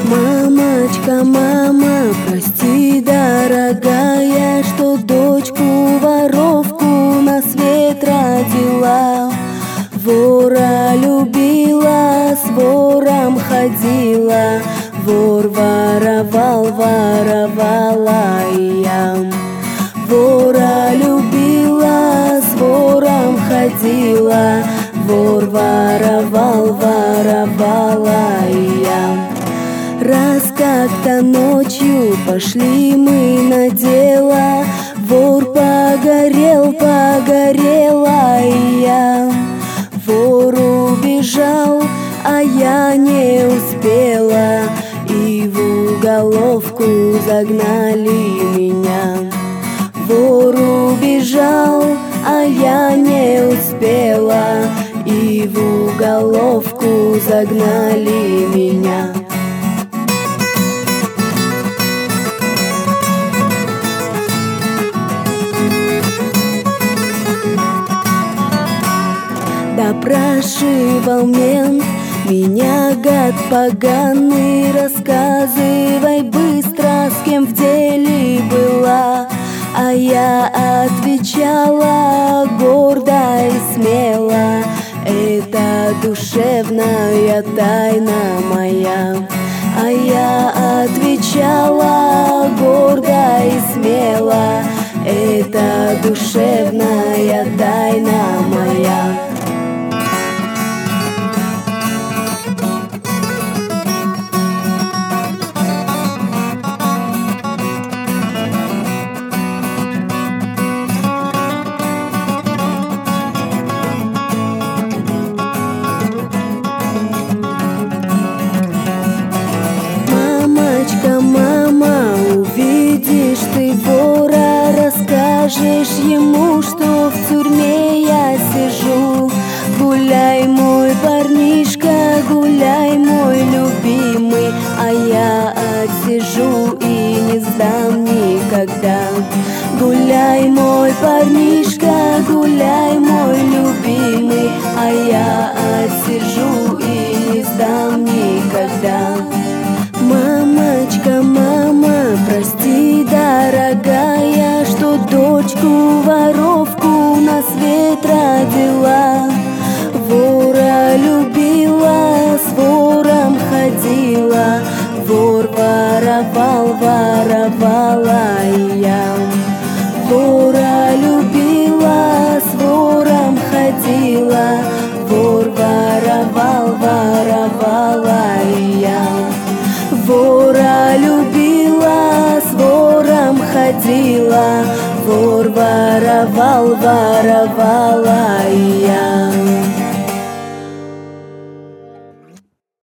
Мамочка, мама, прости, дорогая, что дочку-воровку на свет родила. Вора любила, с вором ходила, вор воровал, воровала и я. Вора любила, с вором ходила, вор воровал, воровала и я. Раз как-то ночью пошли мы на дело, вор погорел, погорела и я. Вор убежал, а я не успела, и в уголовку загнали меня. Вор убежал, а я не успела, и в уголовку загнали меня. Допрашивал мент меня, гад поганый, рассказывай быстро, с кем в деле была. А я отвечала гордо и смело: это душевная тайна моя. А я отвечала гордо и смело: это душевная тайна моя. Мама, увидишь ты вора, расскажешь ему, что в тюрьме я сижу. Гуляй, мой парнишка, гуляй, мой любимый, а я отсижу и не сдам никогда. Гуляй, мой парнишка, гуляй, мой любимый, а я отсижу и не сдам никогда. Мамочка, мама, прости, дорогая, что дочку-воровку на свет родила. Вора любила, с вором ходила, вор воровал, воровала и я. Вора любила, с вором ходила, вор воровал, воровала и я. Вора любила, с вором ходила, вор воровал, воровала и я.